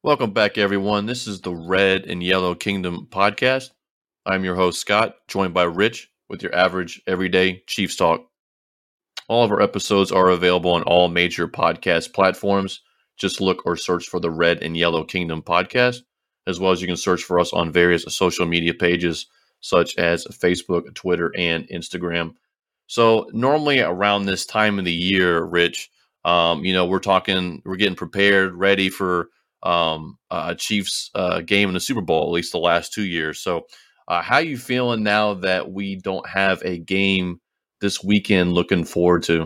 Welcome back, everyone. This is the Red and Yellow Kingdom podcast. I'm your host, Scott, joined by Rich with your average, everyday Chiefs talk. All of our episodes are available on all major podcast platforms. Just look or search for the Red and Yellow Kingdom podcast, as well as you can search for us on various social media pages such as Facebook, Twitter, and Instagram. So normally around this time of the year, Rich, we're getting prepared, ready for a Chiefs game in the Super Bowl, at least the last 2 years. So, how you feeling now that we don't have a game this weekend? Looking forward to.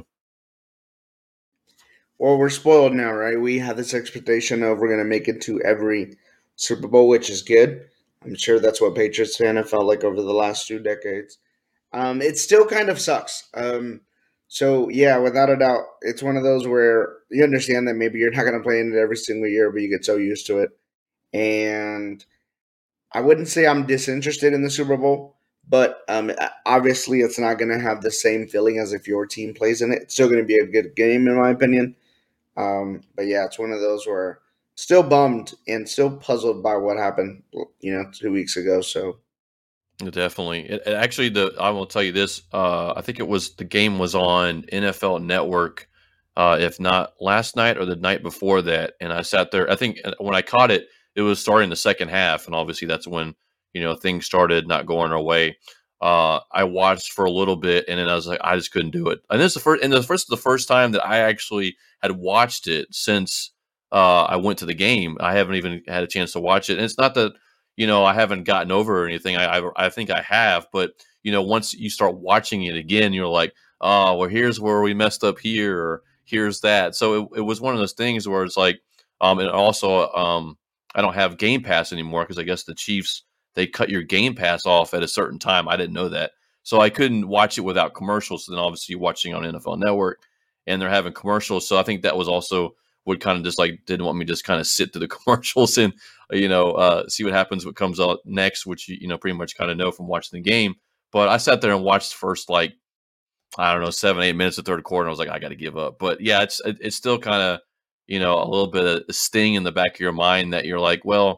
Well, we're spoiled now, right? We have this expectation of we're going to make it to every Super Bowl, which is good. I'm sure that's what Patriots fan have felt like over the last 2 decades. It still kind of sucks. So yeah, without a doubt, it's one of those where you understand that maybe you're not going to play in it every single year, but you get so used to it. And I wouldn't say I'm disinterested in the Super Bowl, but obviously it's not going to have the same feeling as if your team plays in it. It's still going to be a good game, in my opinion. But yeah, it's one of those where still bummed and still puzzled by what happened, 2 weeks ago. So Definitely. Actually, I will tell you this. I think the game was on NFL Network, if not last night or the night before that. And I sat there. I think when I caught it, it was starting the second half, and obviously that's when things started not going our way. I watched for a little bit, and then I was like, I just couldn't do it. And this is the first time that I actually had watched it since I went to the game. I haven't even had a chance to watch it, and it's not that I haven't gotten over or anything. I think I have, but once you start watching it again, you're like, oh, well, here's where we messed up here, or here's that. So it was one of those things where it's like, and also, I don't have Game Pass anymore because I guess the Chiefs, they cut your Game Pass off at a certain time. I didn't know that, so I couldn't watch it without commercials. So then obviously watching on NFL Network, and they're having commercials. So I think that was also would kind of just like didn't want me to just kind of sit through the commercials and see what happens, what comes out next, which pretty much kind of know from watching the game. But I sat there and watched the first, like, I don't know, 7-8 minutes of third quarter. And I was like, I got to give up. But yeah, it's still kind of a little bit of a sting in the back of your mind that you're like, well,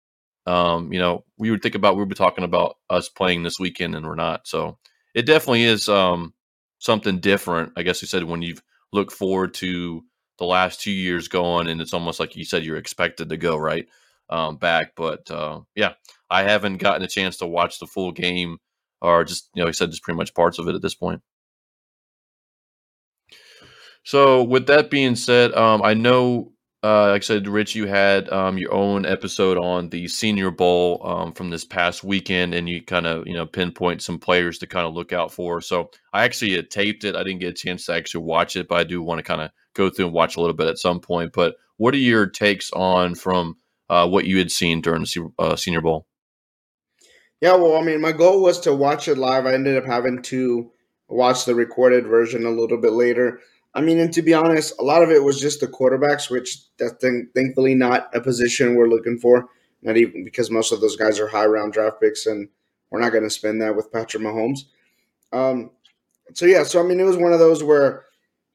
we would think about we were talking about us playing this weekend and we're not. So it definitely is something different. I guess you said when you've looked forward to the last 2 years going, and it's almost like you said you're expected to go right back. But yeah, I haven't gotten a chance to watch the full game, or just he said just pretty much parts of it at this point. So with that being said, I know, like I said, Rich, you had your own episode on the Senior Bowl from this past weekend, and you kind of pinpoint some players to kind of look out for. So I actually had taped it. I didn't get a chance to actually watch it, but I do want to kind of go through and watch a little bit at some point. But what are your takes on from what you had seen during the Senior Bowl? yeah, well, I mean, my goal was to watch it live. I ended up having to watch the recorded version a little bit later. I mean, and to be honest, a lot of it was just the quarterbacks, which thankfully not a position we're looking for. Not even because most of those guys are high round draft picks, and we're not going to spend that with Patrick Mahomes. Um, so yeah, so I mean, it was one of those where,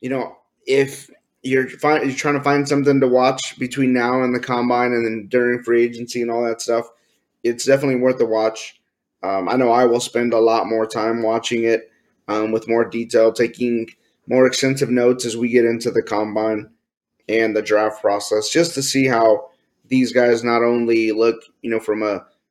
if you're trying to find something to watch between now and the combine, and then during free agency and all that stuff, it's definitely worth the watch. I know I will spend a lot more time watching it with more detail, taking more extensive notes as we get into the combine and the draft process, just to see how these guys not only look, from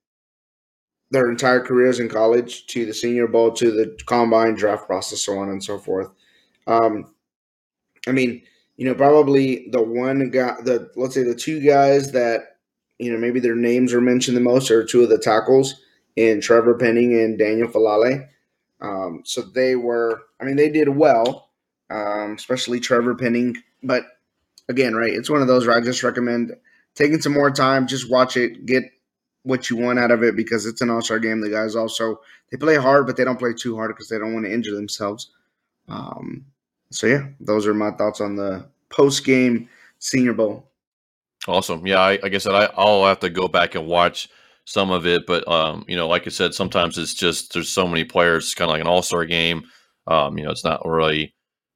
their entire careers in college to the Senior Bowl to the combine draft process, so on and so forth. Um, I mean, probably the one guy, let's say the two guys that maybe their names are mentioned the most are two of the tackles in Trevor Penning and Daniel Falale. So they did well, especially Trevor Penning. But again, right, it's one of those where I just recommend taking some more time, just watch it, get what you want out of it because it's an all-star game. The guys also they play hard, but they don't play too hard because they don't want to injure themselves. Um, so yeah, those are my thoughts on the post-game Senior Bowl. Awesome. Yeah, like I said, I'll have to go back and watch some of it, but like I said, sometimes it's just there's so many players, it's kind of like an all-star game. It's not really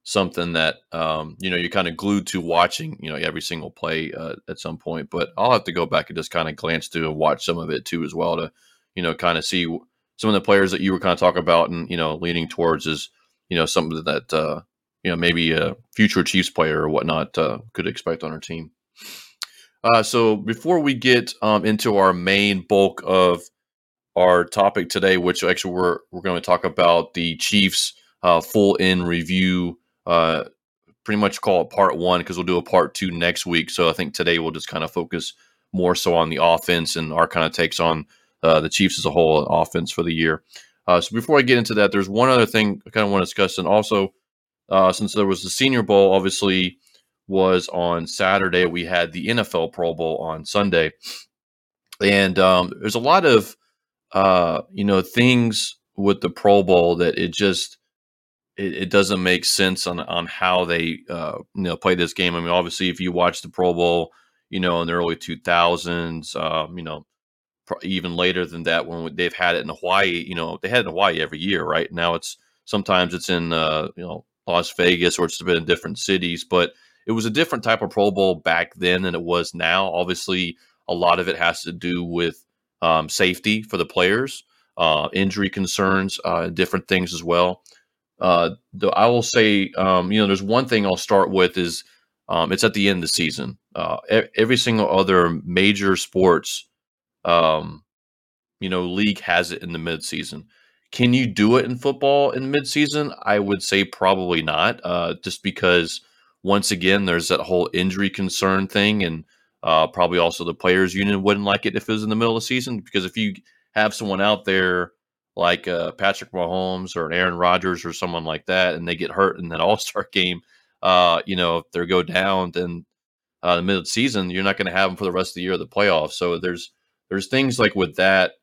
something that you're kind of glued to watching every single play at some point. But I'll have to go back and just kind of glance through and watch some of it too as well to kind of see some of the players that you were kind of talking about and leaning towards is something that maybe a future Chiefs player or whatnot could expect on our team. So before we get into our main bulk of our topic today, which actually we're going to talk about the Chiefs full in review. Pretty much call it part one because we'll do a part two next week. So I think today we'll just kind of focus more so on the offense and our kind of takes on the Chiefs as a whole offense for the year. So before I get into that, there's one other thing I kind of want to discuss, and also since there was the Senior Bowl, obviously was on Saturday. We had the NFL Pro Bowl on Sunday, and there's a lot of things with the Pro Bowl that it doesn't make sense on how they play this game. I mean, obviously, if you watch the Pro Bowl, in the early 2000s, even later than that, when they've had it in Hawaii, they had it in Hawaii every year, right? Now sometimes it's in Las Vegas, or it's been in different cities, but it was a different type of Pro Bowl back then than it was now. Obviously, a lot of it has to do with safety for the players, injury concerns, different things as well. I will say, there's one thing I'll start with is it's at the end of the season. Every single other major sports, league has it in the midseason. Can you do it in football in midseason? I would say probably not, just because once again, there's that whole injury concern thing, and probably also the players union wouldn't like it if it was in the middle of the season, because if you have someone out there like Patrick Mahomes or Aaron Rodgers or someone like that, and they get hurt in that All-Star game, if they go down, then the middle of the season, you're not going to have them for the rest of the year of the playoffs. So there's things like with that.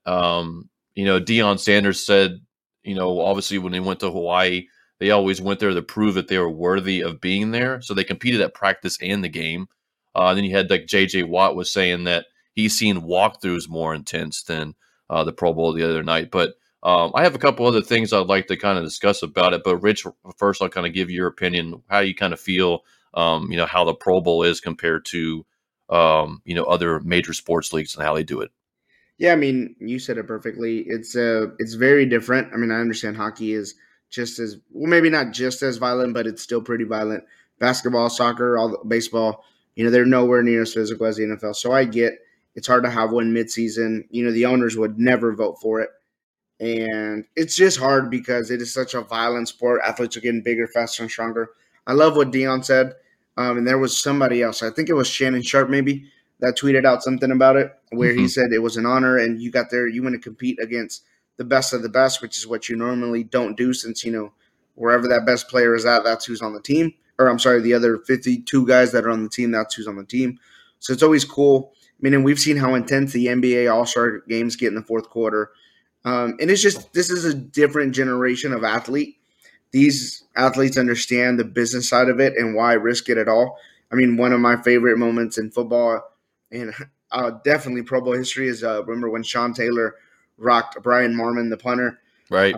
Deion Sanders said, obviously when they went to Hawaii, they always went there to prove that they were worthy of being there. So they competed at practice and the game. Then you had like J.J. Watt was saying that he's seen walkthroughs more intense than the Pro Bowl the other night. But I have a couple other things I'd like to kind of discuss about it. But Rich, first I'll kind of give your opinion, how you kind of feel, how the Pro Bowl is compared to, other major sports leagues and how they do it. Yeah, I mean, you said it perfectly. It's very different. I mean, I understand hockey is just as well, maybe not just as violent, but it's still pretty violent. Basketball, soccer, baseball, they're nowhere near as physical as the NFL. So I get it's hard to have one midseason. The owners would never vote for it. And it's just hard because it is such a violent sport. Athletes are getting bigger, faster, and stronger. I love what Deion said. And there was somebody else, I think it was Shannon Sharp maybe, that tweeted out something about it where he said it was an honor and you got there, you want to compete against the best of the best, which is what you normally don't do since, wherever that best player is at, that's who's on the team. Or I'm sorry, the other 52 guys that are on the team, that's who's on the team. So it's always cool. I mean, and we've seen how intense the NBA All-Star games get in the fourth quarter. And it's just, this is a different generation of athlete. These athletes understand the business side of it and why risk it at all. I mean, one of my favorite moments in football and definitely Pro Bowl history is remember when Sean Taylor rocked Brian Marmon, the punter. Right.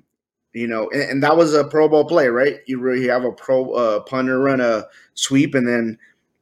And that was a Pro Bowl play, right? You really have a pro punter run a sweep, and then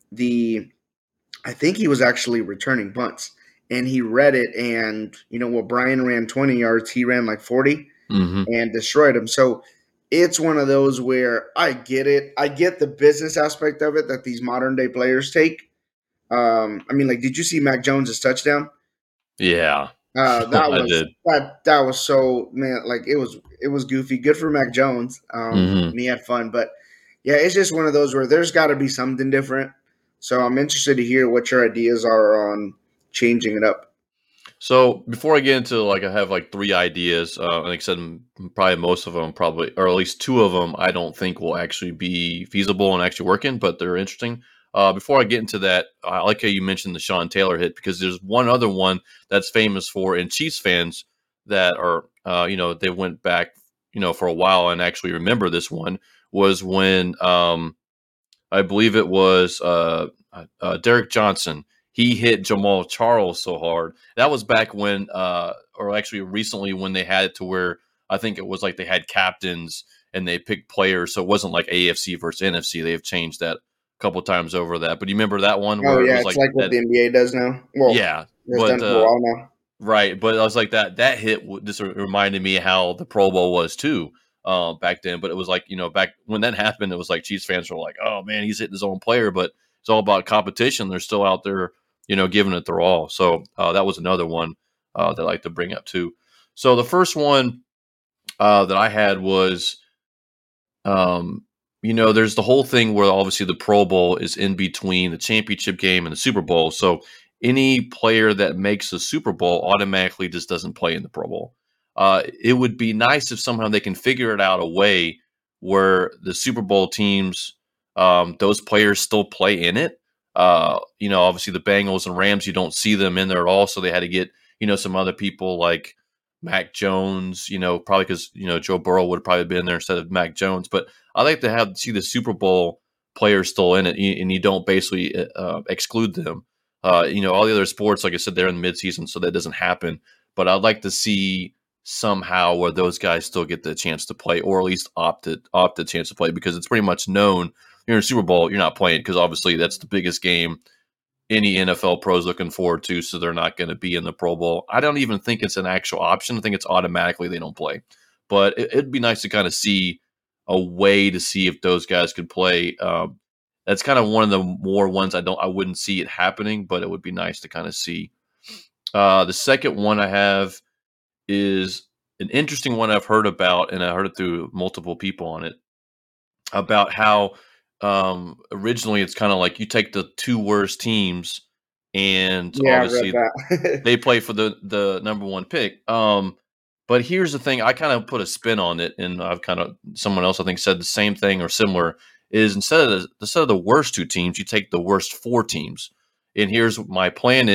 I think he was actually returning punts. And he read it, and Brian ran 20 yards, he ran like 40 and destroyed him. So it's one of those where I get it. I get the business aspect of it that these modern day players take. I mean, like, did you see Mac Jones's touchdown? Yeah, That I was did. that was so, man, like it was goofy. Good for Mac Jones. And he had fun, but yeah, it's just one of those where there's got to be something different. So I'm interested to hear what your ideas are on changing it up. So before I get into I have like three ideas. Like I said, probably most of them, or at least two of them, I don't think will actually be feasible and actually working, but they're interesting. Before I get into that, I like how you mentioned the Sean Taylor hit, because there's one other one that's famous for, and Chiefs fans that are, they went back, for a while and actually remember this one, was when I believe it was Derek Johnson. He hit Jamal Charles so hard. That was back when, or actually recently, when they had it to where I think it was like they had captains and they picked players. So it wasn't like AFC versus NFC. They've changed that a couple times over that. But you remember that one Oh where it yeah, was it's like like what that? the NBA does now. Well, Yeah, it's but done for a while now. right. But I was like that hit just reminded me how the Pro Bowl was too. Back then, but it was like back when that happened, it was like Chiefs fans were like, "Oh man, he's hitting his own player," but it's all about competition. They're still out there, giving it their all. So that was another one that I like to bring up too. So the first one that I had was, there's the whole thing where obviously the Pro Bowl is in between the championship game and the Super Bowl. So any player that makes the Super Bowl automatically just doesn't play in the Pro Bowl. It would be nice if somehow they can figure it out a way where the Super Bowl teams, those players still play in it. Obviously the Bengals and Rams, you don't see them in there at all. So they had to get, some other people like Mac Jones, probably because, Joe Burrow would have probably been there instead of Mac Jones. But I like to see the Super Bowl players still in it, and you don't basically exclude them. All the other sports, like I said, they're in midseason, so that doesn't happen. But I'd like to see somehow where those guys still get the chance to play, or at least opt the chance to play, because it's pretty much known you're in a Super Bowl, you're not playing, because obviously that's the biggest game any NFL pros looking forward to, so they're not going to be in the Pro Bowl. I don't even think it's an actual option. I think it's automatically they don't play. But it'd be nice to kind of see a way to see if those guys could play. That's kind of one of the more ones I wouldn't see it happening, but it would be nice to kind of see. The second one I have is an interesting one I've heard about, and I heard it through multiple people on it, about how originally it's kind of like you take the two worst teams, and Yeah, I read obviously that. they play for the number one pick. But here's the thing: I kind of put a spin on it, and I've kind of someone else I think said the same thing or similar. Is instead of the worst two teams, you take the worst four teams. And here's what my plan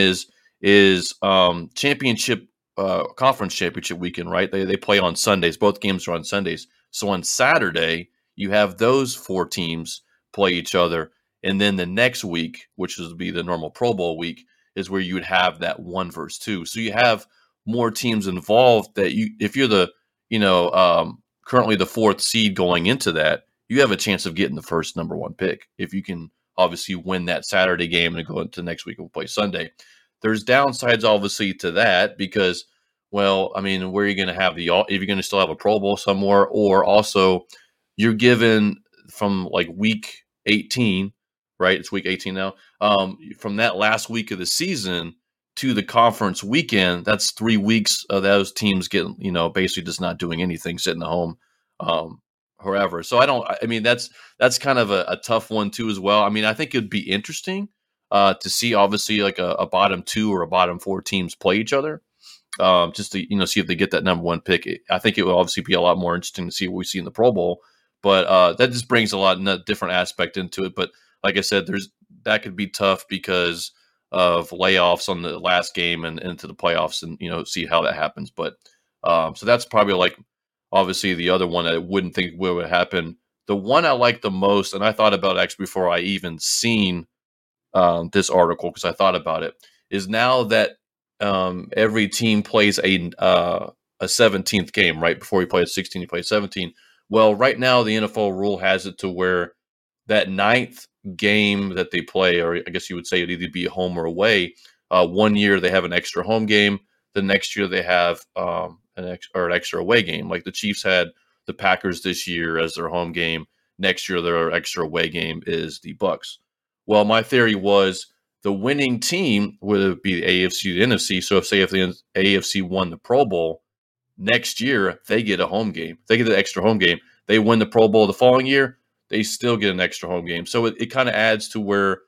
is championship conference championship weekend, right? They play on Sundays. Both games are on Sundays. So on Saturday, you have those four teams play each other, and then the next week, which would be the normal Pro Bowl week, is where you would have that 1 versus 2. So you have more teams involved that if you're the, currently the fourth seed going into that, you have a chance of getting the first number one pick. If you can obviously win that Saturday game and go into next week and play Sunday. There's downsides obviously to that because, well, I mean, where are you going to have if you're going to still have a Pro Bowl somewhere, or also you're given from like week 18, right? It's week 18 now. From that last week of the season to the conference weekend, that's 3 weeks of those teams getting, basically just not doing anything, sitting at home, wherever. So I mean, that's kind of a tough one too, as well. I mean, I think it'd be interesting to see obviously like a bottom two or a bottom four teams play each other. Just to see if they get that number one pick. I think it will obviously be a lot more interesting to see what we see in the Pro Bowl, but that just brings a lot of different aspect into it. But like I said, that could be tough because of layoffs on the last game and into the playoffs, and see how that happens. But so that's probably like obviously the other one that I wouldn't think would happen. The one I like the most, and I thought about it actually before I even seen this article because I thought about it, is now that every team plays a 17th game, right? Before you play a 16, you play a 17. Well, right now the NFL rule has it to where that ninth game that they play, or I guess you would say it'd either be home or away. 1 year they have an extra home game. The next year they have an extra away game. Like the Chiefs had the Packers this year as their home game. Next year their extra away game is the Bucks. Well, my theory was the winning team would be the AFC to NFC. So if the AFC won the Pro Bowl next year, they get a home game. They get the extra home game. They win the Pro Bowl the following year, they still get an extra home game. So it kind of adds to where,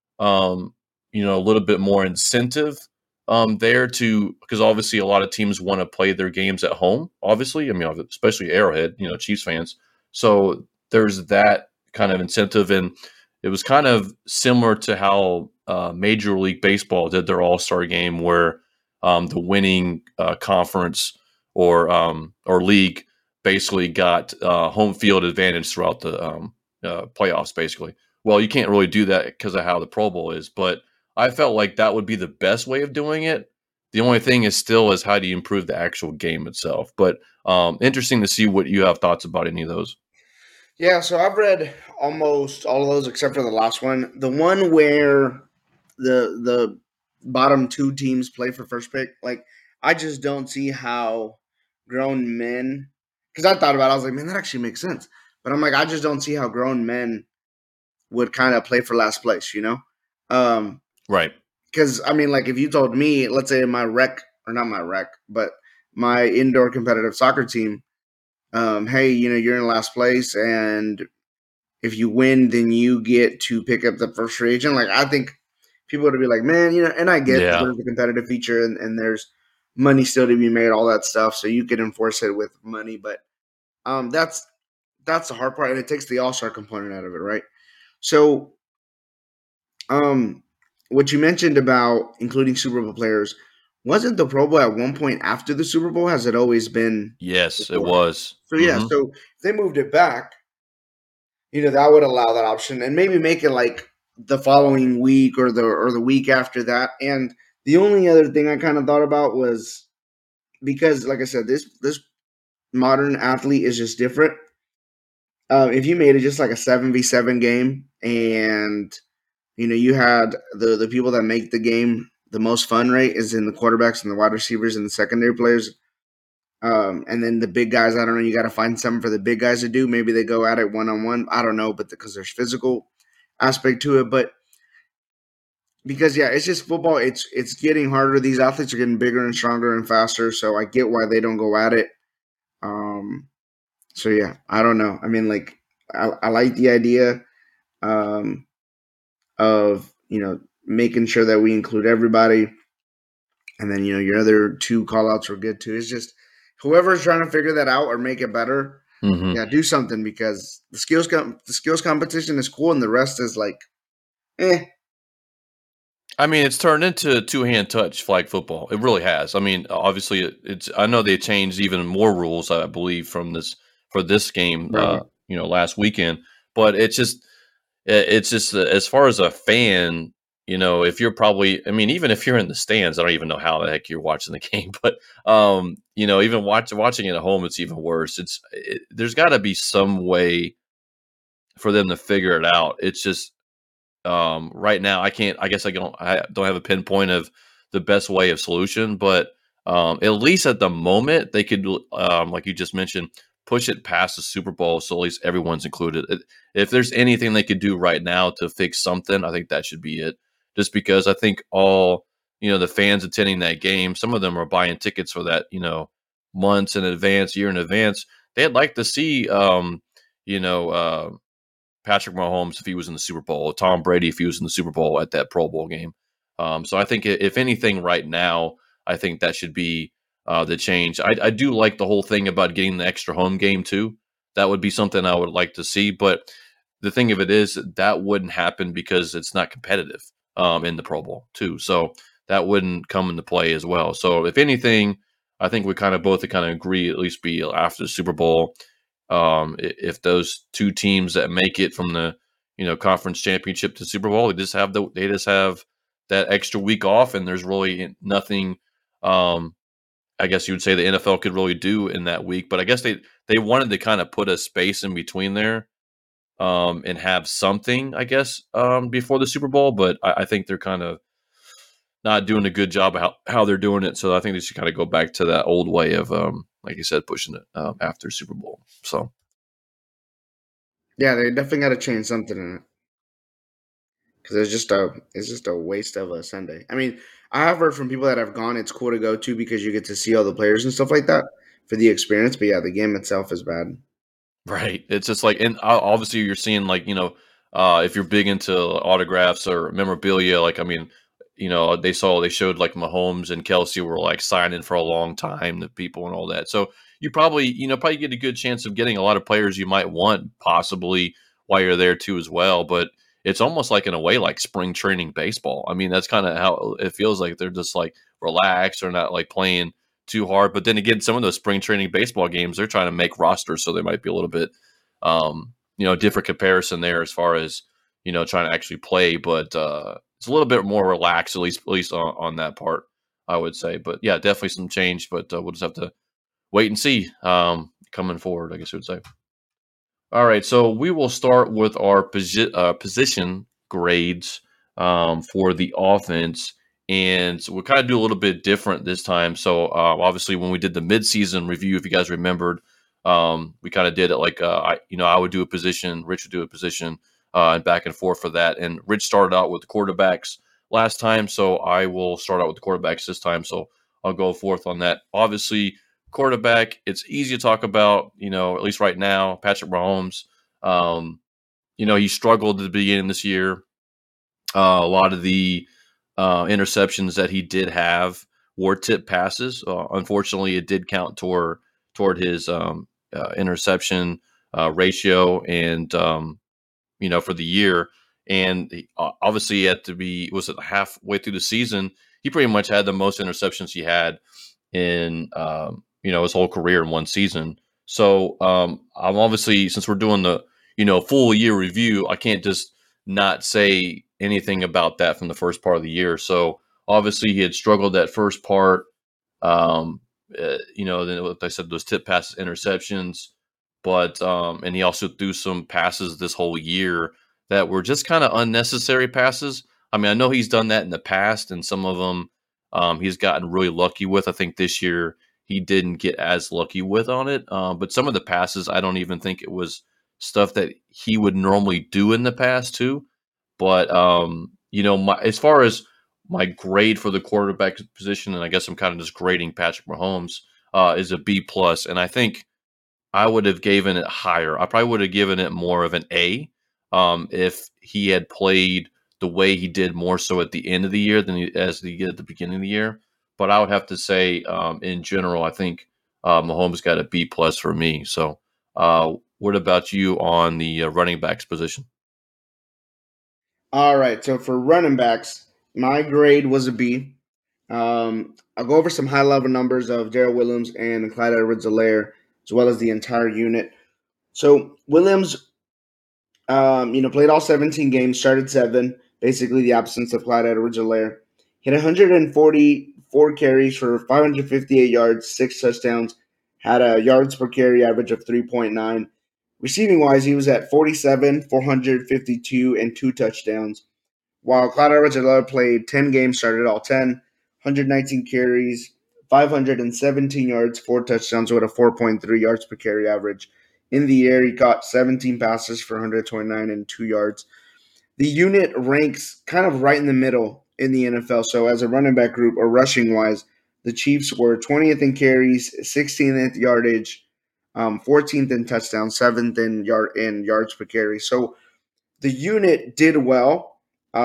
a little bit more incentive there to, because obviously a lot of teams want to play their games at home. Obviously, I mean, especially Arrowhead, Chiefs fans. So there's that kind of incentive, and it was kind of similar to how Major League Baseball did their All-Star game, where the winning conference or league basically got home field advantage throughout the playoffs, basically. Well, you can't really do that because of how the Pro Bowl is, but I felt like that would be the best way of doing it. The only thing is still is how do you improve the actual game itself. But interesting to see what you have thoughts about any of those. Yeah, so I've read almost all of those except for the last one. The one where the bottom two teams play for first pick. Like, I just don't see how grown men. Because I thought about it, I was like, man, that actually makes sense. But I'm like, I just don't see how grown men would kind of play for last place. Um, Right. because I mean, like, if you told me, let's say my rec or not my rec, but my indoor competitive soccer team, hey, you're in last place, and if you win, then you get to pick up the first free agent. Like, I think people would be like, man, and I get that Yeah. there's a competitive feature and there's money still to be made, all that stuff. So you can enforce it with money, but that's the hard part, and it takes the All Star component out of it, right? So, um, what you mentioned about including Super Bowl players, wasn't the Pro Bowl at one point after the Super Bowl? Has it always been Yes, it before? was. So yeah, Hmm. so if they moved it back, that would allow that option, and maybe make it like the following week or the week after that. And the only other thing I kind of thought about was, because, like I said, this modern athlete is just different. If you made it just like a 7v7 game, and you had the people that make the game the most fun rate is in the quarterbacks and the wide receivers and the secondary players. And then the big guys, I don't know. You got to find something for the big guys to do. Maybe they go at it one on one. I don't know, but because there's physical aspect to it, but because yeah, it's just football. It's getting harder. These athletes are getting bigger and stronger and faster. So I get why they don't go at it. Um, so yeah, I don't know. I mean, like, I like the idea um, of making sure that we include everybody, and then your other two call outs were good too. It's just whoever's trying to figure that out or make it better, Hmm. yeah, do something, because the skills competition is cool and the rest is like, eh. I mean, it's turned into two-hand touch flag football. It really has. I mean, obviously, it's. I know they changed even more rules, I believe, from this for this game. Right. Last weekend, but it's just as far as a fan, if you're probably, I mean, even if you're in the stands, I don't even know how the heck you're watching the game, but even watching it at home, it's even worse. There's got to be some way for them to figure it out. It's just right now, I can't. I guess I don't have a pinpoint of the best way of solution, but at least at the moment, they could, like you just mentioned, push it past the Super Bowl, so at least everyone's included. If there's anything they could do right now to fix something, I think that should be it. Just because I think all the fans attending that game, some of them are buying tickets for that, months in advance, year in advance. They'd like to see, you know. Uh, Patrick Mahomes if he was in the Super Bowl, Tom Brady if he was in the Super Bowl at that Pro Bowl game. So I think if anything, right now, I think that should be the change. I do like the whole thing about getting the extra home game too. That would be something I would like to see. But the thing of it is that wouldn't happen because it's not competitive in the Pro Bowl too. So that wouldn't come into play as well. So if anything, I think we kind of both kind of agree at least be after the Super Bowl if those two teams that make it from the conference championship to Super Bowl, they just have that extra week off, and there's really nothing. I guess you would say the NFL could really do in that week, but I guess they wanted to kind of put a space in between there and have something, I guess, before the Super Bowl. But I think they're kind of not doing a good job of how they're doing it. So I think they should kind of go back to that old way of, like you said, pushing it after Super Bowl. So. Yeah, they definitely got to change something in it, because it's just a waste of a Sunday. I mean, I have heard from people that have gone. It's cool to go to because you get to see all the players and stuff like that for the experience. But yeah, the game itself is bad. Right. It's just like, and obviously you're seeing like, if you're big into autographs or memorabilia, like, I mean, they showed like Mahomes and Kelsey were like signing for a long time, the people and all that. So you probably get a good chance of getting a lot of players you might want possibly while you're there too as well. But it's almost like in a way like spring training baseball. I mean, that's kind of how it feels like they're just like relaxed or not like playing too hard. But then again, some of those spring training baseball games, they're trying to make rosters, so they might be a little bit, different comparison there as far as trying to actually play. But it's a little bit more relaxed, at least on that part. I would say. But yeah, definitely some change. But we'll just have to wait and see coming forward, I guess you would say. All right, so we will start with our position grades for the offense, and so we'll kind of do a little bit different this time. So obviously, when we did the midseason review, if you guys remembered, we kind of did it like I would do a position, Rich would do a position, and back and forth for that. And Rich started out with the quarterbacks last time, so I will start out with the quarterbacks this time. So I'll go forth on that. Obviously, quarterback, it's easy to talk about, at least right now, Patrick Mahomes. Um, he struggled at the beginning of this year. A lot of the interceptions that he did have were tip passes. Unfortunately, it did count toward his interception ratio and for the year. And obviously, he had to be was it halfway through the season. He pretty much had the most interceptions he had in his whole career in one season. So I'm obviously, since we're doing the full year review, I can't just not say anything about that from the first part of the year. So obviously he had struggled that first part. Then like I said, those tip passes, interceptions, but and he also threw some passes this whole year that were just kind of unnecessary passes. I mean, I know he's done that in the past, and some of them he's gotten really lucky with. I think this year he didn't get as lucky with on it. But some of the passes, I don't even think it was stuff that he would normally do in the past too. But as far as my grade for the quarterback position, and I guess I'm kind of just grading Patrick Mahomes, is a B plus, and I think I would have given it higher. I probably would have given it more of an A if he had played the way he did more so at the end of the year as he did at the beginning of the year. But I would have to say, in general, I think Mahomes got a B plus for me. So, what about you on the running backs position? All right. So for running backs, my grade was a B. I'll go over some high level numbers of Daryl Williams and Clyde Edwards-Helaire, as well as the entire unit. So Williams, played all 17 games, started 7, basically the absence of Clyde Edwards-Helaire. He had 144 carries for 558 yards, 6 touchdowns, had a yards per carry average of 3.9. Receiving wise, he was at 47, 452, and 2 touchdowns. While Clyde Edwards-Helaire played 10 games, started all 10, 119 carries, 517 yards, 4 touchdowns with a 4.3 yards per carry average. In the air, he caught 17 passes for 129 and 2 yards. The unit ranks kind of right in the middle in the NFL. So as a running back group or rushing wise, the Chiefs were 20th in carries, 16th in yardage, 14th in touchdowns, 7th in yards per carry. So the unit did well.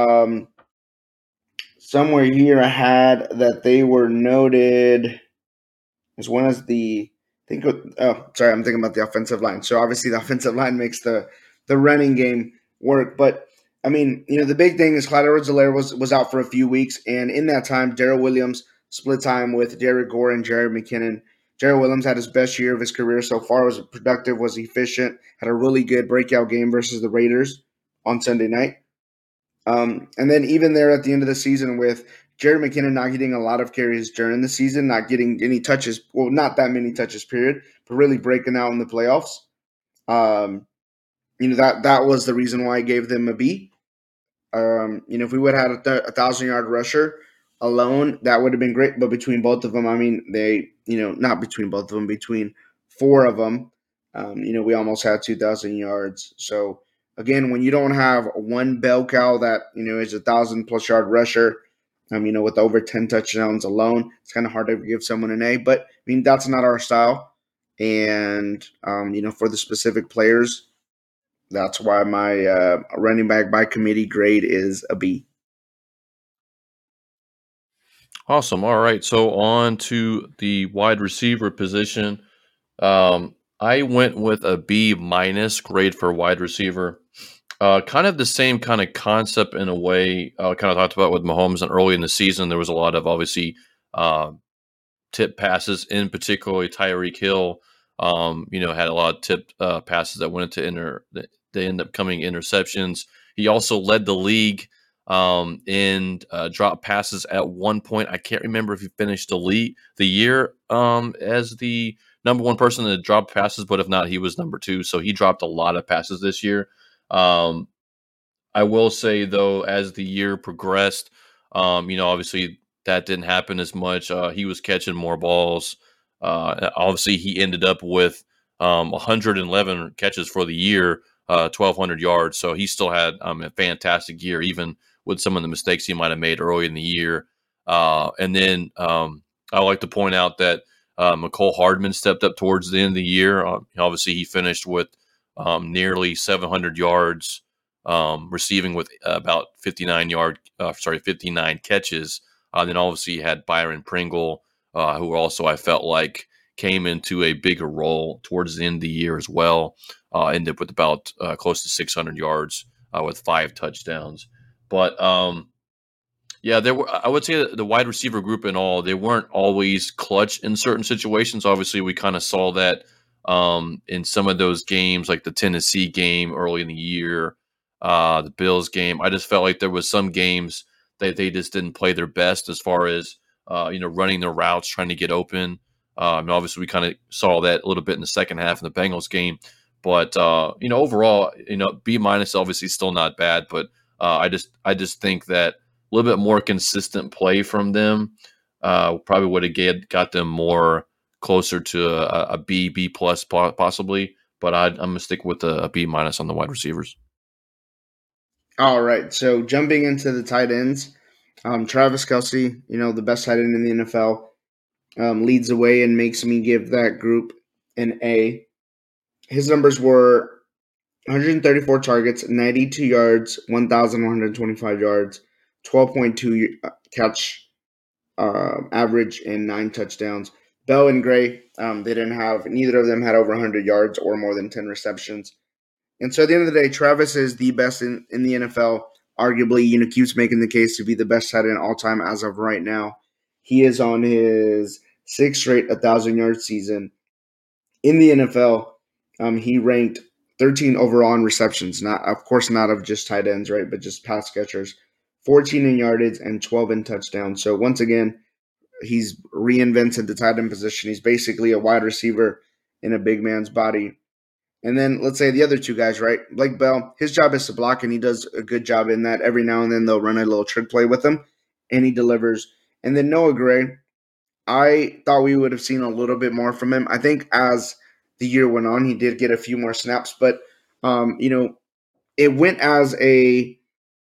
Somewhere here I had that they were noted as one as the I'm thinking about the offensive line. So obviously the offensive line makes the running game work. But I mean, the big thing is Clyde Edwards-Helaire was out for a few weeks, and in that time, Daryl Williams split time with Derek Gore and Jared McKinnon. Daryl Williams had his best year of his career so far. Was productive, was efficient, had a really good breakout game versus the Raiders on Sunday night. And then even there at the end of the season with Jared McKinnon not getting a lot of carries during the season, not getting any touches, well, not that many touches, period, but really breaking out in the playoffs. That was the reason why I gave them a B. If we would have had a 1,000-yard rusher alone, that would have been great. But between both of them, I mean, not between both of them, between 4 of them, we almost had 2,000 yards. So again, when you don't have one bell cow that is 1,000+ yard rusher, with over 10 touchdowns alone, it's kind of hard to give someone an A. But I mean, that's not our style, and for the specific players, that's why my running back by committee grade is a B. Awesome. All right. So on to the wide receiver position. I went with a B minus grade for wide receiver. Kind of the same kind of concept in a way. Kind of talked about with Mahomes, and early in the season there was a lot of obviously tip passes, in particular Tyreek Hill. Had a lot of tip passes that went into they end up coming interceptions. He also led the league in drop passes at one point. I can't remember if he finished the year as the number one person to drop passes, but if not, he was number two. So he dropped a lot of passes this year. Um, I will say though, as the year progressed, obviously that didn't happen as much. He was catching more balls. Obviously, he ended up with 111 catches for the year, 1,200 yards. So he still had a fantastic year, even with some of the mistakes he might have made early in the year. And then I like to point out that McCole Hardman stepped up towards the end of the year. Obviously, he finished with nearly 700 yards receiving with about 59 catches. Then obviously you had Byron Pringle, who also I felt like came into a bigger role towards the end of the year as well. Ended up with about close to 600 yards with 5 touchdowns. But yeah, there were. I would say that the wide receiver group in all, they weren't always clutch in certain situations. Obviously, we kind of saw that in some of those games, like the Tennessee game early in the year, the Bills game. I just felt like there was some games that they just didn't play their best as far as running their routes, trying to get open. And obviously, we kind of saw that a little bit in the second half in the Bengals game. But overall, B minus obviously still not bad, but I just think that a little bit more consistent play from them probably would have got them more closer to a B plus possibly. But I'm gonna stick with a B minus on the wide receivers. All right, so jumping into the tight ends, Travis Kelsey, the best tight end in the NFL, leads the way and makes me give that group an A. His numbers were 134 targets, 92 yards, 1,125 yards, 12.2 catch average, and 9 touchdowns. Bell and Gray, neither of them had over 100 yards or more than 10 receptions. And so at the end of the day, Travis is the best in the NFL. Arguably, keeps making the case to be the best tight end all time as of right now. He is on his 6th straight 1,000-yard season. In the NFL, he ranked 13 overall in receptions. Not of just tight ends, right? But just pass catchers. 14 in yardage and 12 in touchdowns. So once again, he's reinvented the tight end position. He's basically a wide receiver in a big man's body. And then let's say the other two guys, right? Blake Bell, his job is to block, and he does a good job in that. Every now and then they'll run a little trick play with him, and he delivers. And then Noah Gray, I thought we would have seen a little bit more from him. I think as the year went on, he did get a few more snaps, but it went as a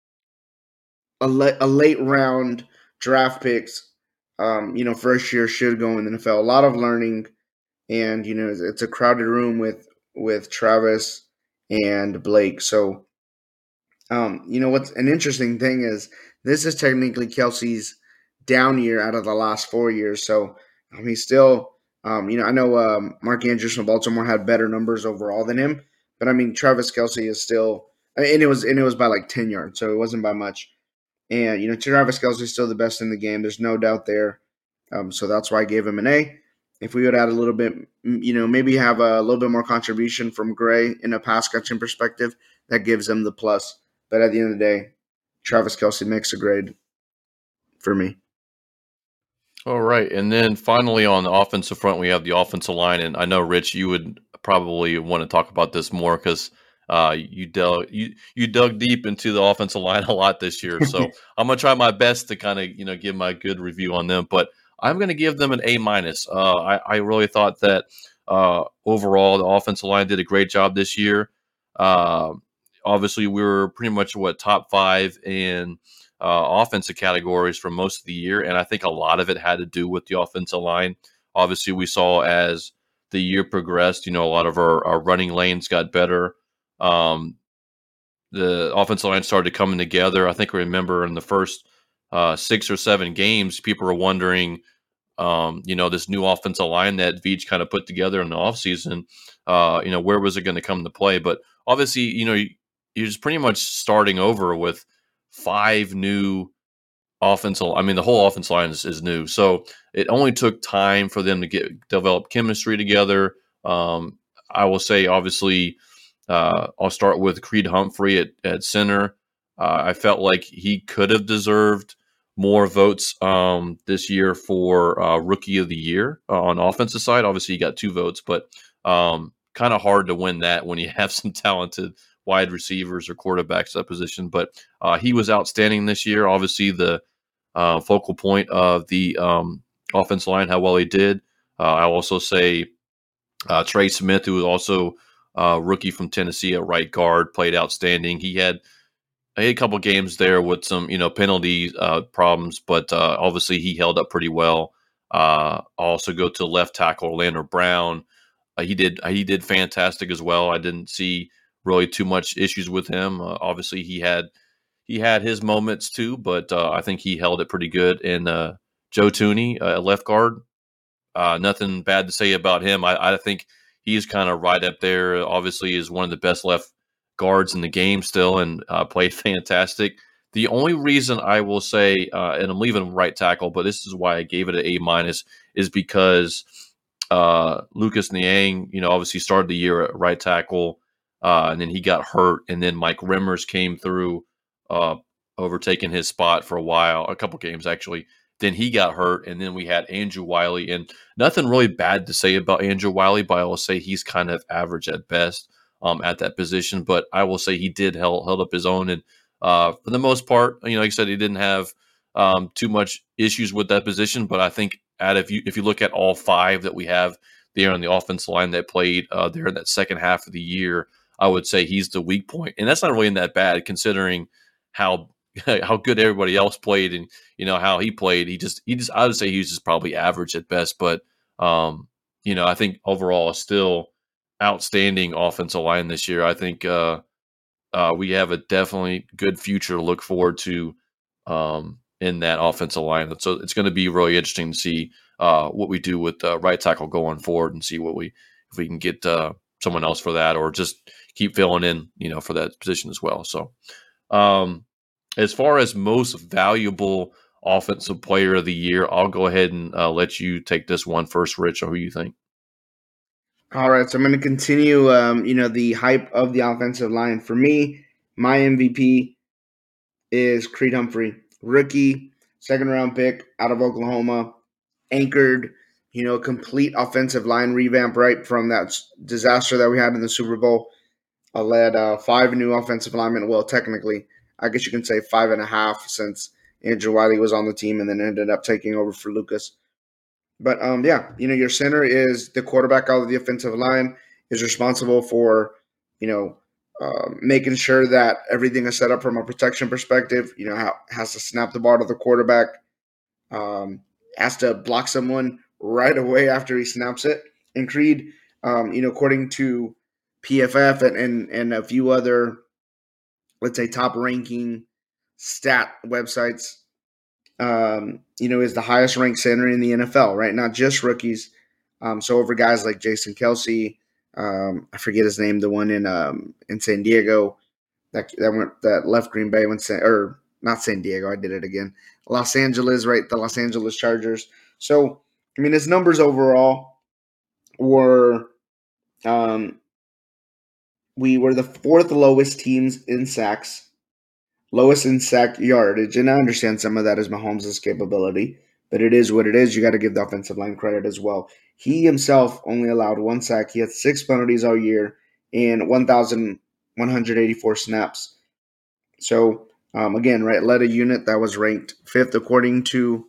late round draft picks. First year should go in the NFL. A lot of learning, and it's a crowded room with Travis and Blake. So, what's an interesting thing is this is technically Kelsey's down year out of the last 4 years. So, he's still, I know Mark Andrews from Baltimore had better numbers overall than him, but Travis Kelsey is still, and it was by like 10 yards, so it wasn't by much. And Travis Kelsey is still the best in the game. There's no doubt there. So that's why I gave him an A. If we would add a little bit, maybe have a little bit more contribution from Gray in a pass catching perspective, that gives him the plus. But at the end of the day, Travis Kelsey makes a grade for me. All right, and then finally on the offensive front, we have the offensive line, and I know Rich, you would probably want to talk about this more because you dug deep into the offensive line a lot this year. So I'm gonna try my best to kind of give my good review on them, but I'm gonna give them an A minus. I really thought that overall the offensive line did a great job this year. Uh, Obviously, we were pretty much top 5 in offensive categories for most of the year, and I think a lot of it had to do with the offensive line. Obviously, we saw as the year progressed, a lot of our running lanes got better. The offensive line started coming together. I think I remember in the first 6 or 7 games, people were wondering, this new offensive line that Veach kind of put together in the offseason, where was it going to come to play? But obviously, you're just pretty much starting over with 5 new offensive. I mean, the whole offensive line is new, so it only took time for them to develop chemistry together. I will say, obviously, I'll start with Creed Humphrey at center. I felt like he could have deserved more votes this year for Rookie of the Year on offensive side. Obviously, he got 2 votes, but kind of hard to win that when you have some talented wide receivers or quarterbacks at that position. But he was outstanding this year. Obviously, the focal point of the offensive line, how well he did. I'll also say Trey Smith, who was also rookie from Tennessee at right guard, played outstanding. He had a couple games there with some penalty problems, but obviously he held up pretty well. I'll also go to left tackle Orlando Brown. He did fantastic as well. I didn't see really too much issues with him. Obviously he had his moments too, but I think he held it pretty good. And Joe Tooney, left guard, nothing bad to say about him. I think he's kind of right up there. Obviously, is one of the best left guards in the game still, and played fantastic. The only reason I will say, and I'm leaving right tackle, but this is why I gave it an A-, is because Lucas Niang, obviously started the year at right tackle, and then he got hurt, and then Mike Remmers came through, overtaking his spot for a couple games actually. Then he got hurt, and then we had Andrew Wiley, and nothing really bad to say about Andrew Wiley, but I will say he's kind of average at best at that position. But I will say he did held up his own, and for the most part, like I said, he didn't have too much issues with that position. But I think if you look at all 5 that we have there on the offensive line that played there in that second half of the year, I would say he's the weak point, and that's not really that bad considering how good everybody else played and how he played. He just I would say he was just probably average at best, but I think overall still outstanding offensive line this year. I think we have a definitely good future to look forward to in that offensive line. So it's going to be really interesting to see what we do with right tackle going forward, and see if we can get someone else for that, or just keep filling in for that position as well. So as far as most valuable offensive player of the year, I'll go ahead and let you take this one first, Rich, or who you think. All right, so I'm going to continue, the hype of the offensive line. For me, my MVP is Creed Humphrey, rookie, second-round pick out of Oklahoma, anchored, complete offensive line revamp right from that disaster that we had in the Super Bowl. I led 5 new offensive linemen. Well, technically, I guess you can say 5.5 since Andrew Wiley was on the team and then ended up taking over for Lucas. But your center is the quarterback out of the offensive line, is responsible for, making sure that everything is set up from a protection perspective. Has to snap the ball to the quarterback, has to block someone right away after he snaps it. And Creed, according to PFF and a few other, let's say, top ranking stat websites, is the highest ranked center in the NFL, right? Not just rookies. So over guys like Jason Kelce, I forget his name, the one in San Diego that left Green Bay or not San Diego, I did it again. Los Angeles, right? The Los Angeles Chargers. So his numbers overall were, we were the 4th lowest teams in sacks, lowest in sack yardage, and I understand some of that is Mahomes' capability, but it is what it is. You got to give the offensive line credit as well. He himself only allowed 1 sack. He had 6 penalties all year and 1,184 snaps. So, again, right, led a unit that was ranked 5th according to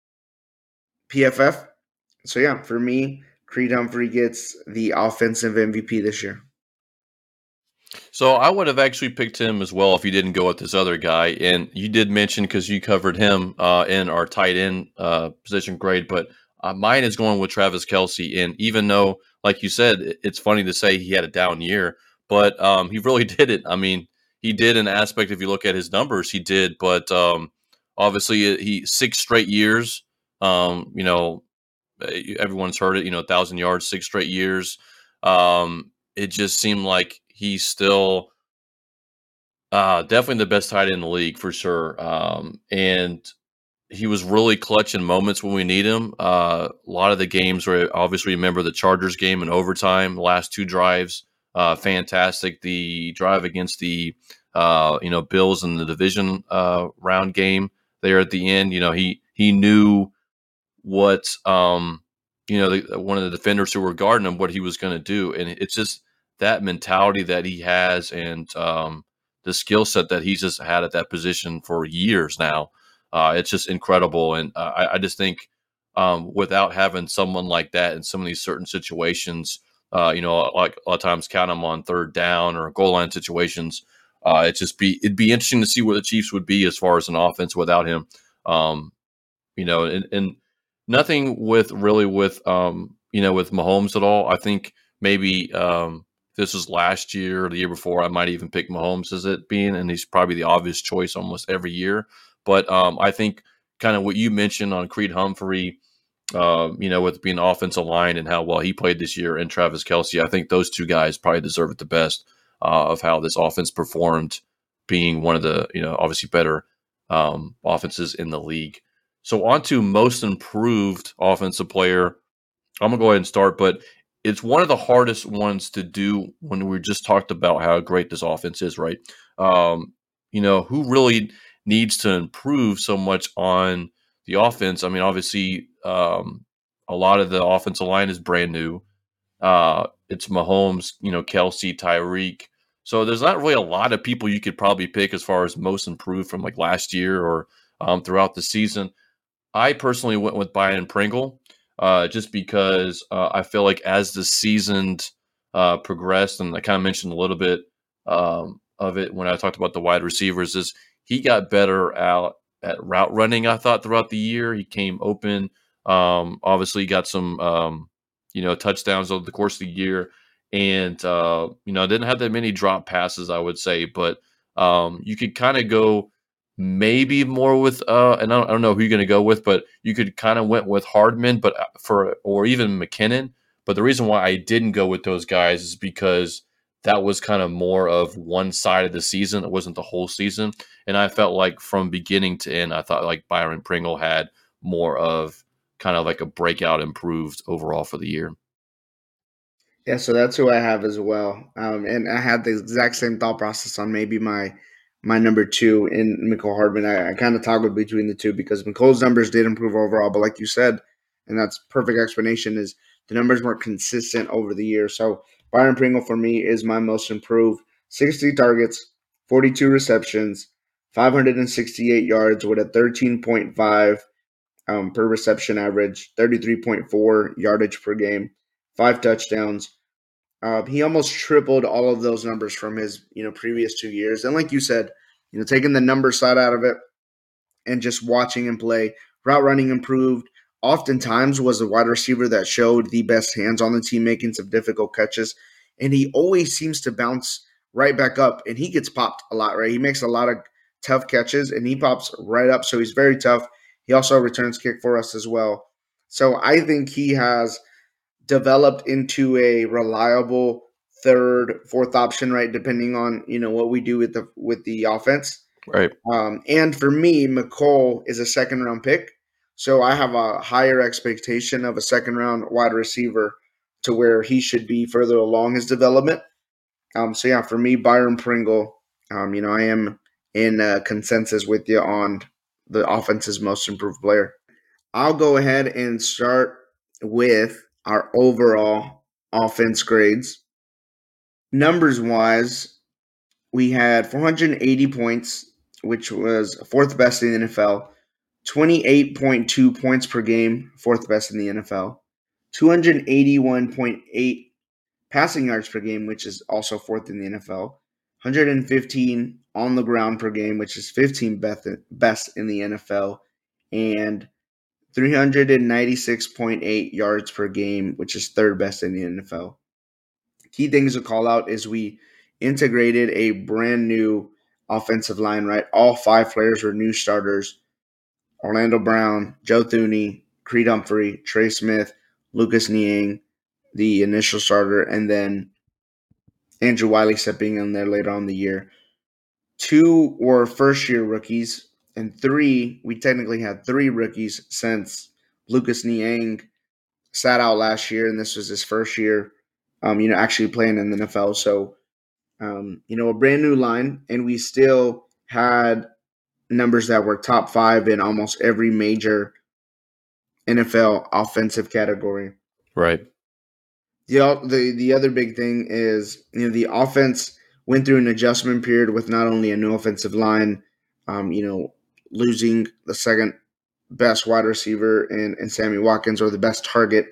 PFF. So, yeah, for me, Creed Humphrey gets the offensive MVP this year. So I would have actually picked him as well if you didn't go with this other guy. And you did mention, because you covered him in our tight end position grade, but mine is going with Travis Kelce. And even though, like you said, it's funny to say he had a down year, but he really did it. He did an aspect, if you look at his numbers, he did. But obviously, he 6 straight years, everyone's heard it, 1,000 yards, 6 straight years. It just seemed like he's still definitely the best tight end in the league for sure. And he was really clutch in moments when we need him. A lot of the games where obviously remember the Chargers game in overtime, the last 2 drives, fantastic. The drive against the Bills in the division round game there at the end. He knew what one of the defenders who were guarding him, what he was going to do, and it's just that mentality that he has, and the skill set that he's just had at that position for years now. It's just incredible, and I just think without having someone like that in some of these certain situations, like a lot of times count them on third down or goal line situations. It'd be interesting to see where the Chiefs would be as far as an offense without him. Um, and nothing with with Mahomes at all. I think maybe this was last year or the year before. I might even pick Mahomes as it being, and he's probably the obvious choice almost every year. But I think kind of what you mentioned on Creed Humphrey, with being offensive line and how well he played this year, and Travis Kelce, I think those two guys probably deserve it the best of how this offense performed, being one of the obviously better offenses in the league. So on to most improved offensive player. I'm gonna go ahead and start, but it's one of the hardest ones to do when we just talked about how great this offense is, right? Who really needs to improve so much on the offense? I mean, obviously, a lot of the offensive line is brand new. It's Mahomes, Kelce, Tyreek. So there's not really a lot of people you could probably pick as far as most improved from like last year or throughout the season. I personally went with Byron Pringle, just because I feel like as the season progressed, and I kind of mentioned a little bit of it when I talked about the wide receivers, is he got better out at route running. I thought throughout the year he came open. Obviously, got some touchdowns over the course of the year, and didn't have that many drop passes, I would say, but you could kind of go maybe more with and I don't know who you're going to go with, but you could kind of went with Hardman, but or even McKinnon. But the reason why I didn't go with those guys is because that was kind of more of one side of the season. It wasn't the whole season, and I felt like from beginning to end, I thought like Byron Pringle had more of kind of like a breakout, improved overall for the year. Yeah, so that's who I have as well. And I had the exact same thought process on maybe my number two in Nicole Hardman. I kind of toggled between the two because Nicole's numbers did improve overall, but like you said, and that's perfect explanation, is the numbers weren't consistent over the year. So Byron Pringle for me is my most improved. 60 targets, 42 receptions, 568 yards with a 13.5 per reception average, 33.4 yardage per game, 5 touchdowns. He almost tripled all of those numbers from his previous 2 years. And like you said, taking the number side out of it and just watching him play, route running improved. Oftentimes was the wide receiver that showed the best hands on the team, making some difficult catches, and he always seems to bounce right back up. And he gets popped a lot, right? He makes a lot of tough catches, and he pops right up. So he's very tough. He also returns kick for us as well. So I think he has developed into a reliable third, fourth option, right? Depending on what we do with the offense. Right. And for me, McCole is a second round pick, so I have a higher expectation of a second round wide receiver to where he should be further along his development. So yeah, for me, Byron Pringle, I am in consensus with you on the offense's most improved player. I'll go ahead and start with our overall offense grades. Numbers wise, we had 480 points, which was fourth best in the NFL, 28.2 points per game, fourth best in the NFL, 281.8 passing yards per game, which is also fourth in the NFL, 115 on the ground per game, which is 15th best in the NFL, and 396.8 yards per game, which is third best in the NFL. Key things to call out is we integrated a brand new offensive line, right? All five players were new starters. Orlando Brown, Joe Thuney, Creed Humphrey, Trey Smith, Lucas Niang, the initial starter, and then Andrew Wiley stepping in there later on in the year. Two were first-year rookies, and we technically had three rookies since Lucas Niang sat out last year, and this was his first year, actually playing in the NFL. So a brand new line, and we still had numbers that were top five in almost every major NFL offensive category. Right. The other big thing is the offense went through an adjustment period with not only a new offensive line, um, you know, losing the second best wide receiver in Sammy Watkins, or the best target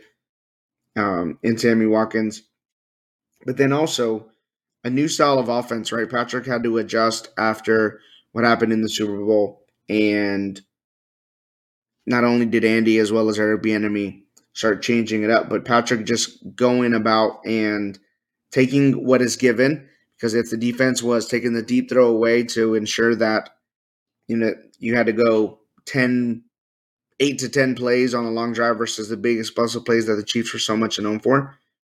in Sammy Watkins, but then also a new style of offense. Right, Patrick had to adjust after what happened in the Super Bowl, and not only did Andy as well as Eric Bieniemy start changing it up, but Patrick just going about and taking what is given. Because if the defense was taking the deep throw away to ensure that you had to go 8 to 10 plays on a long drive versus the big explosive plays that the Chiefs were so much known for.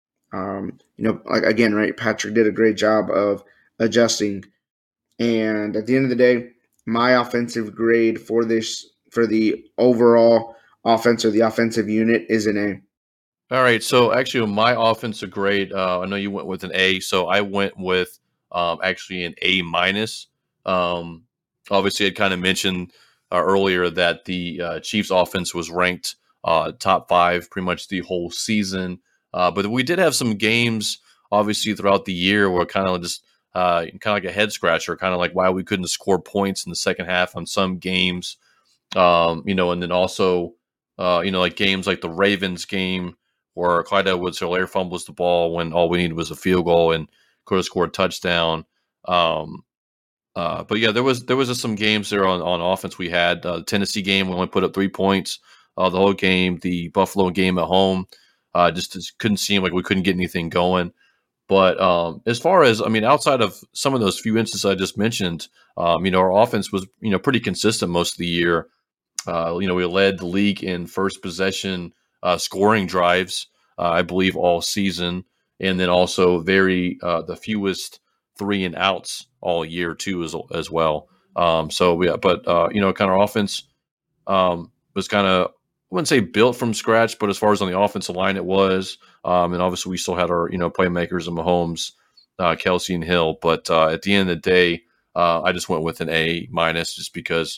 Like again, right? Patrick did a great job of adjusting, and at the end of the day, my offensive grade for the overall offense, or the offensive unit, is an A. All right. So actually, my offensive grade, I know you went with an A, so I went with actually an A minus. Um, Obviously, I kind of mentioned earlier that the Chiefs' offense was ranked top five pretty much the whole season, but we did have some games, obviously, throughout the year where kind of just kind of like a head scratcher, kind of like why we couldn't score points in the second half on some games. And then also, like games like the Ravens game where Clyde Edwards-Helaire fumbles the ball when all we needed was a field goal and could have scored a touchdown. Um, but yeah, there was just some games there on offense. We had the Tennessee game, we only put up 3 points the whole game. The Buffalo game at home, just couldn't seem like we couldn't get anything going. But as far as, I mean, outside of some of those few instances I just mentioned, our offense was pretty consistent most of the year. We led the league in first possession scoring drives, I believe, all season, and then also the fewest 3-and-outs all year too, as well. But kind of offense was kind of, I wouldn't say built from scratch, but as far as on the offensive line, it was. And obviously, we still had our playmakers in Mahomes, Kelsey, and Hill. But at the end of the day, I just went with an A minus, just because.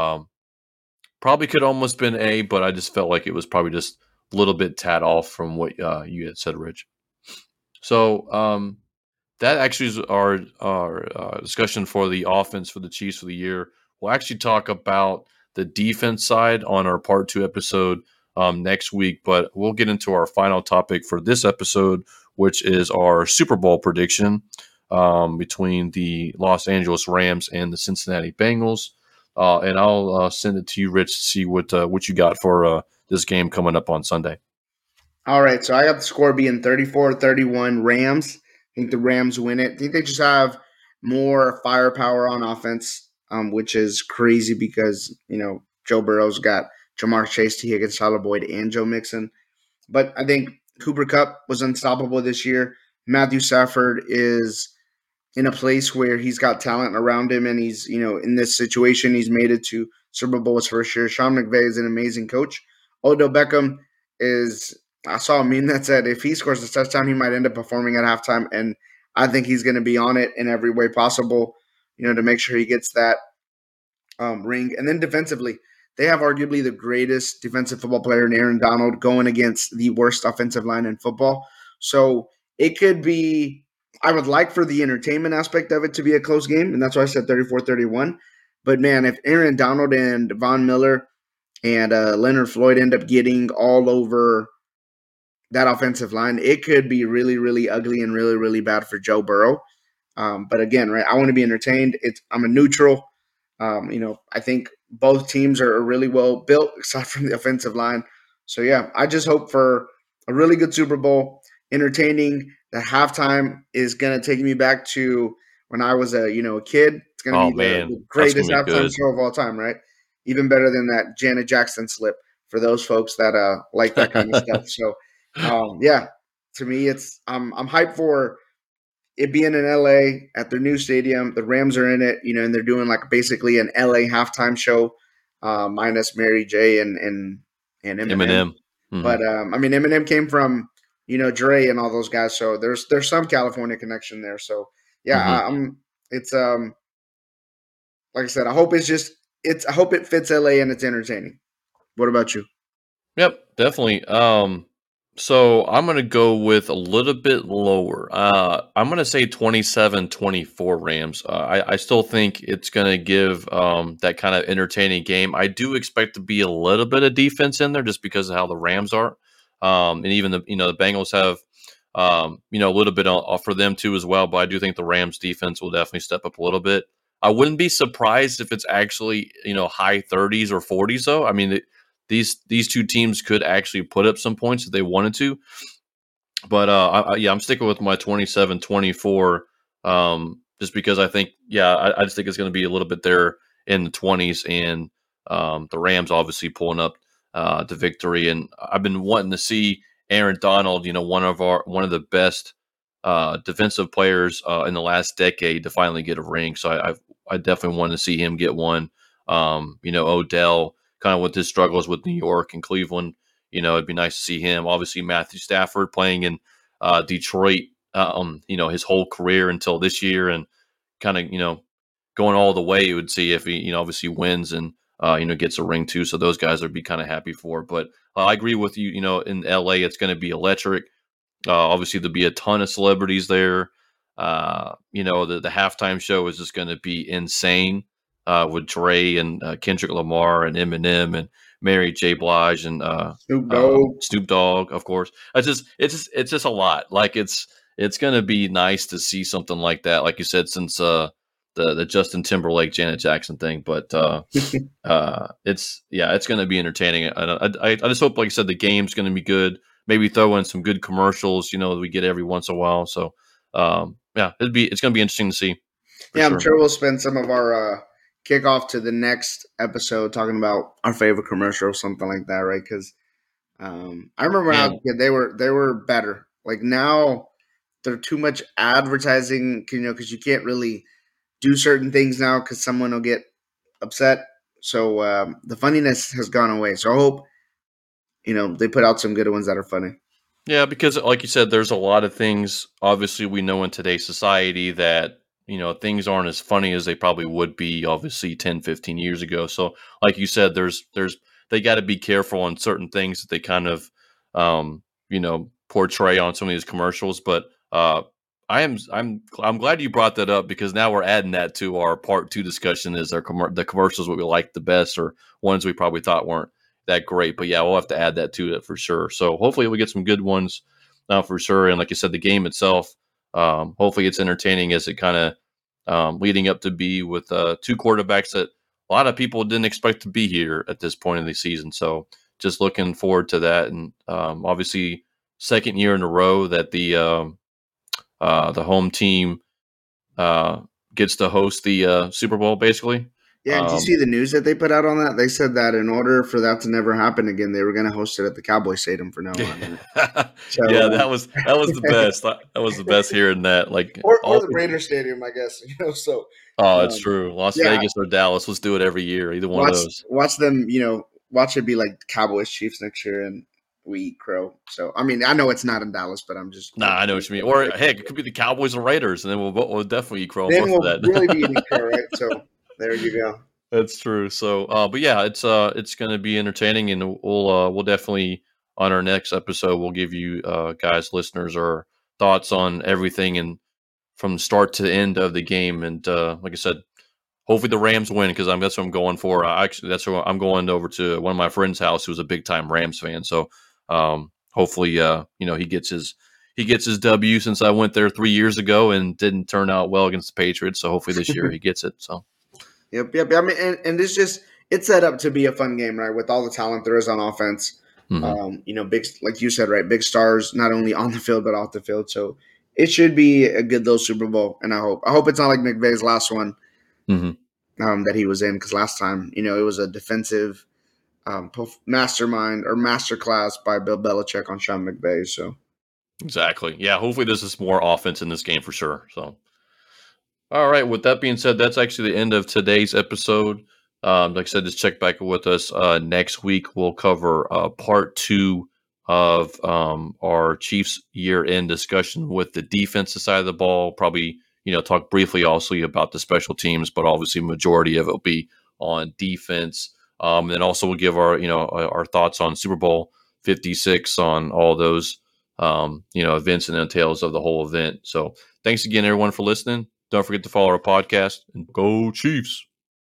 Probably could almost been A, but I just felt like it was probably just a little bit tad off from what you had said, Rich. So that actually is our discussion for the offense for the Chiefs for the year. We'll actually talk about the defense side on our part 2 episode next week, but we'll get into our final topic for this episode, which is our Super Bowl prediction between the Los Angeles Rams and the Cincinnati Bengals. And I'll send it to you, Rich, to see what you got for this game coming up on Sunday. All right, so I got the score being 34-31 Rams. I think the Rams win it. I think they just have more firepower on offense, which is crazy because, Joe Burrow's got Jamar Chase, T. Higgins, Tyler Boyd, and Joe Mixon. But I think Cooper Kupp was unstoppable this year. Matthew Stafford is in a place where he's got talent around him, and he's, in this situation, he's made it to Super Bowl his first year. Sean McVay is an amazing coach. Odell Beckham I saw a meme that said if he scores a touchdown, he might end up performing at halftime, and I think he's going to be on it in every way possible, to make sure he gets that ring. And then defensively, they have arguably the greatest defensive football player in Aaron Donald going against the worst offensive line in football. So it could be, I would like for the entertainment aspect of it to be a close game, and that's why I said 34-31. But man, if Aaron Donald and Von Miller and Leonard Floyd end up getting all over that offensive line, it could be really, really ugly and really, really bad for Joe Burrow. But again, right, I want to be entertained. I'm a neutral. I think both teams are really well built, aside from the offensive line. So yeah, I just hope for a really good Super Bowl, entertaining. The halftime is gonna take me back to when I was a kid. It's gonna be the greatest halftime show of all time, right? Even better than that Janet Jackson slip for those folks that like that kind of stuff. So yeah, to me, I'm hyped for it being in LA at their new stadium. The Rams are in it, and they're doing like basically an LA halftime show, minus Mary J and Eminem. Mm-hmm. But Eminem came from Dre and all those guys, so there's some California connection there. So yeah, Hmm. I'm. It's like I said. I hope I hope it fits LA and it's entertaining. What about you? Yep, definitely. So I'm gonna go with a little bit lower. I'm gonna say 27-24 Rams. I still think it's gonna give that kind of entertaining game. I do expect to be a little bit of defense in there just because of how the Rams are. And even the Bengals have a little bit for them too as well. But I do think the Rams defense will definitely step up a little bit. I wouldn't be surprised if it's actually high 30s or 40s though. I mean, these two teams could actually put up some points if they wanted to. But yeah, I'm sticking with my 27-24 just because I think, I just think it's going to be a little bit there in the 20s, and the Rams obviously pulling up the victory. And I've been wanting to see Aaron Donald, one of the best defensive players in the last decade, to finally get a ring. So I definitely want to see him get one. Odell, kind of with his struggles with New York and Cleveland, it'd be nice to see him. Obviously, Matthew Stafford playing in Detroit, his whole career until this year, and kind of, going all the way. You would see if he, obviously wins and gets a ring too. So those guys would be kind of happy for. But I agree with you. In LA, it's going to be electric. Obviously, there'll be a ton of celebrities there. The halftime show is just going to be insane with Dre and Kendrick Lamar and Eminem and Mary J. Blige and Snoop Dogg. Snoop Dogg, of course. It's just a lot. Like it's going to be nice to see something like that. Like you said, since the Justin Timberlake Janet Jackson thing, but it's going to be entertaining. I just hope, like I said, the game's going to be good. Maybe throw in some good commercials, that we get every once in a while. So it's going to be interesting to see for Yeah, I'm sure. sure we'll spend some of our kickoff to the next episode talking about our favorite commercial or something like that, right? Because I remember when I was Man, a kid, they were better. Like now, they're too much advertising, because you can't really do certain things now because someone will get upset. So the funniness has gone away. So I hope they put out some good ones that are funny. yeah, because like you said, there's a lot of things obviously we know in today's society that, things aren't as funny as they probably would be obviously 10, 15 years ago. So like you said, there's they got to be careful on certain things that they kind of portray on some of these commercials. But I'm glad you brought that up, because now we're adding that to our part 2 discussion, is the commercials what we like the best, or ones we probably thought weren't that great. But yeah, we'll have to add that to it for sure. So hopefully we get some good ones for sure. And like you said, the game itself, hopefully it's entertaining as it kind of leading up to be with two quarterbacks that a lot of people didn't expect to be here at this point in the season. So just looking forward to that. And obviously, second year in a row that the home team uh, gets to host the Super Bowl, basically. Yeah, did you Um, see the news that they put out on that? They said that in order for that to never happen again, they were going to host it at the Cowboy Stadium from now on. Right? So, yeah, that was the best. That was the best hearing that. Like or all the Raiders Stadium, I guess. So, oh, it's um, true. Las yeah, Vegas or Dallas. Let's do it every year. Either one of watch those. watch them. Watch it be like Cowboys Chiefs next year, and we eat crow. So, I mean, I know it's not in Dallas, but I'm just Nah, I know what you mean. Or heck, it could be the Cowboys or Raiders, and then we'll definitely crow then both of we'll really be eating that. crow, right? So, there you go. That's true. So, but yeah, it's going to be entertaining, and we'll definitely on our next episode we'll give you guys, listeners, our thoughts on everything and from start to end of the game. And like I said, hopefully the Rams win, because that's what I'm going for. That's what I'm going over to one of my friend's house who's a big time Rams fan. So hopefully, he gets his W, since I went there 3 years ago and didn't turn out well against the Patriots. So hopefully this year he gets it. So Yep. I mean, and it's set up to be a fun game, right? With all the talent there is on offense. mhm. Big, like you said, right? Big stars, not only on the field but off the field. So it should be a good little Super Bowl, and I hope it's not like McVay's last one Mhm. that he was in, because last time, it was a defensive mastermind or masterclass by Bill Belichick on Sean McVay. So Exactly. Yeah. Hopefully this is more offense in this game for sure. So. All right. With that being said, that's actually the end of today's episode. Like I said, just check back with us next week. We'll cover part 2 of our Chiefs year-end discussion with the defensive side of the ball. Probably, talk briefly also about the special teams, but obviously majority of it will be on defense. And then also we'll give our thoughts on Super Bowl 56 on all those events and details of the whole event. So thanks again, everyone, for listening. Don't forget to follow our podcast, and go Chiefs.